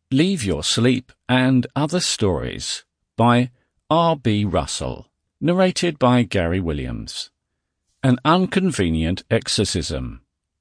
Leave Your Sleep and Other Stories by R.B. Russell, narrated by Gary Williams. An Unconvenient Exorcism.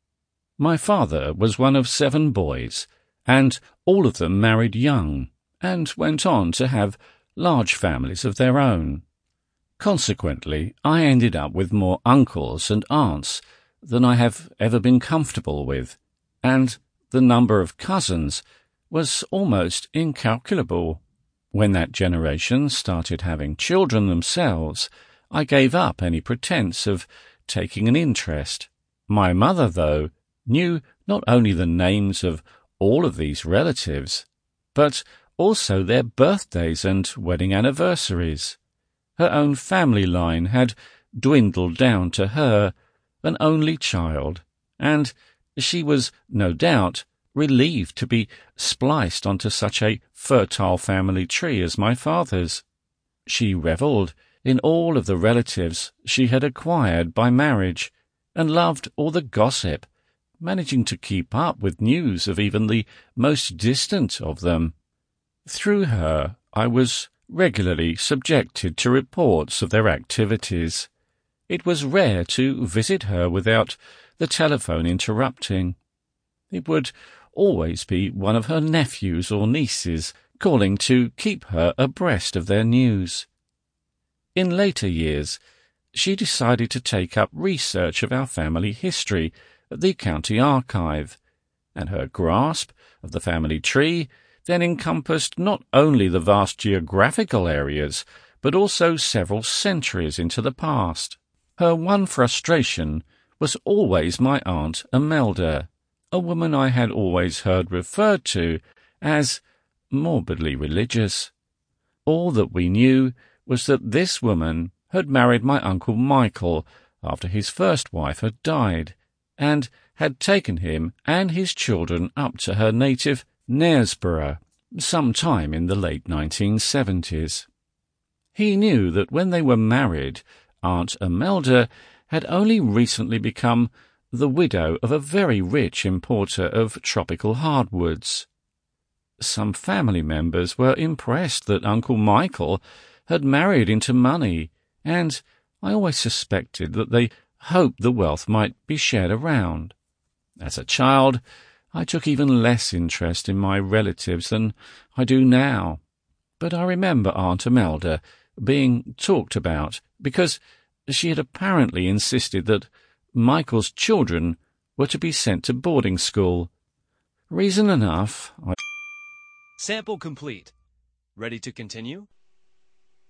My father was one of 7 boys, and all of them married young, and went on to have large families of their own. Consequently, I ended up with more uncles and aunts than I have ever been comfortable with, and the number of cousins was almost incalculable. When that generation started having children themselves, I gave up any pretense of taking an interest. My mother, though, knew not only the names of all of these relatives, but also their birthdays and wedding anniversaries. Her own family line had dwindled down to her, an only child, and she was, no doubt, relieved to be spliced onto such a fertile family tree as my father's. She revelled in all of the relatives she had acquired by marriage, and loved all the gossip, managing to keep up with news of even the most distant of them. Through her, I was regularly subjected to reports of their activities. It was rare to visit her without the telephone interrupting. It would always be one of her nephews or nieces calling to keep her abreast of their news. In later years, she decided to take up research of our family history at the county archive, and her grasp of the family tree then encompassed not only the vast geographical areas, but also several centuries into the past. Her one frustration was always my Aunt Imelda, a woman I had always heard referred to as morbidly religious. All that we knew was that this woman had married my Uncle Michael after his first wife had died, and had taken him and his children up to her native Knaresborough some time in the late 1970s. He knew that when they were married, Aunt Imelda had only recently become the widow of a very rich importer of tropical hardwoods. Some family members were impressed that Uncle Michael had married into money, and I always suspected that they hoped the wealth might be shared around. As a child, I took even less interest in my relatives than I do now, but I remember Aunt Imelda being talked about because she had apparently insisted that Michael's children were to be sent to boarding school. Reason enough. Sample complete. Ready to continue?